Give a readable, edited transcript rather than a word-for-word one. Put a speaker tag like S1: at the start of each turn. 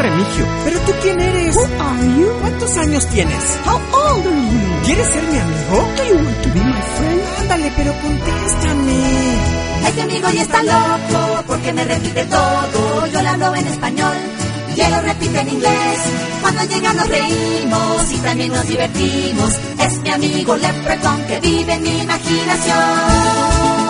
S1: Remigio. ¿Pero tú quién eres?
S2: Who are you?
S1: ¿Cuántos años tienes?
S2: How old are you?
S1: ¿Quieres ser mi amigo?
S2: Do you want to be my friend?
S1: Ándale, pero contéstame.
S3: Este amigo ya está loco porque me repite todo. Yo le hablo en español y él lo repite en inglés. Cuando llega nos reímos y también nos divertimos. Es mi amigo Leprechaun que vive en mi imaginación.